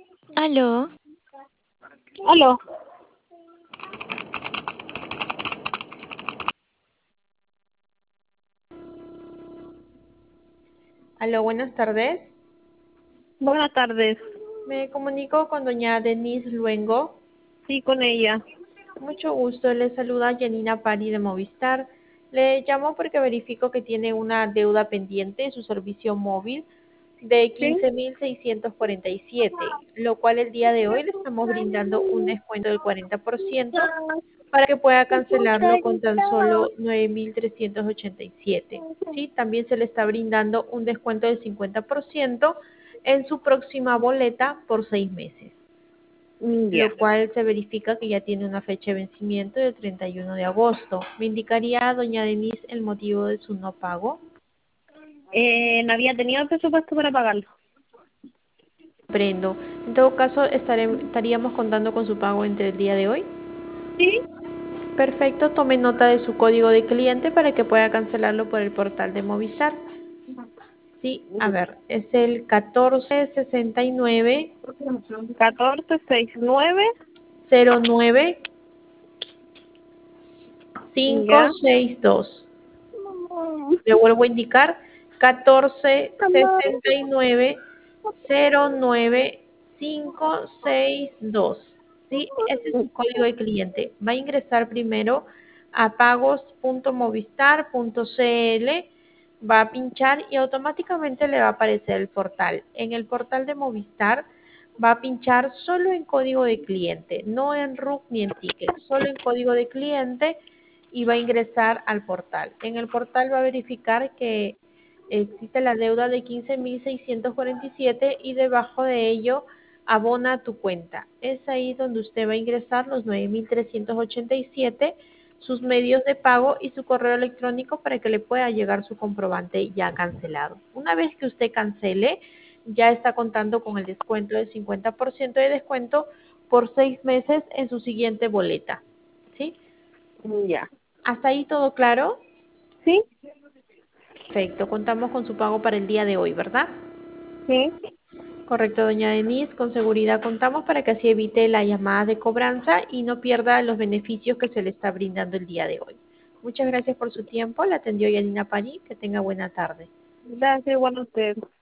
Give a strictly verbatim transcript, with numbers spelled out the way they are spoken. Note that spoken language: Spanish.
Aló, Aló. Aló, buenas tardes. Buenas tardes. Me comunico con doña Denise Luengo. Sí, con ella. Mucho gusto, le saluda Janina Pari de Movistar. Le llamo porque verifico que tiene una deuda pendiente en su servicio móvil de ¿Sí? quince mil seiscientos cuarenta y siete, lo cual el día de hoy le estamos brindando un descuento del cuarenta por ciento para que pueda cancelarlo con tan solo nueve mil trescientos ochenta y siete. ¿Sí? También se le está brindando un descuento del cincuenta por ciento en su próxima boleta por seis meses, Mm, Ya. lo cual se verifica que ya tiene una fecha de vencimiento del treinta y uno de agosto. ¿Me indicaría, doña Denise, el motivo de su no pago? Eh, no había tenido el presupuesto para pagarlo. Prendo. En todo caso, estaré- estaríamos contando con su pago entre el día de hoy. ¿Sí? Perfecto, tome nota de su código de cliente para que pueda cancelarlo por el portal de Movistar. Sí, a ver, es el catorce sesenta y nueve catorce sesenta y nueve. cero nueve cinco Ya. seis dos. Le vuelvo a indicar catorce sesenta y nueve cero nueve cinco seis dos. ¿Sí? Ese es su código de cliente. Va a ingresar primero a pagos punto movistar punto c l, va a pinchar y automáticamente le va a aparecer el portal. En el portal de Movistar va a pinchar solo en código de cliente, no en R U C ni en ticket, solo en código de cliente, y va a ingresar al portal. En el portal va a verificar que existe la deuda de quince mil seiscientos cuarenta y siete y debajo de ello abona tu cuenta. Es ahí donde usted va a ingresar los nueve mil trescientos ochenta y siete, sus medios de pago y su correo electrónico para que le pueda llegar su comprobante ya cancelado. Una vez que usted cancele, ya está contando con el descuento del cincuenta por ciento de descuento por seis meses en su siguiente boleta. ¿Sí? Ya. ¿Hasta ahí todo claro? ¿Sí? Perfecto, contamos con su pago para el día de hoy, ¿verdad? Sí. Correcto, doña Denise, con seguridad contamos para que así evite la llamada de cobranza y no pierda los beneficios que se le está brindando el día de hoy. Muchas gracias por su tiempo, la atendió Yanina Pani, que tenga buena tarde. Gracias, igual a usted.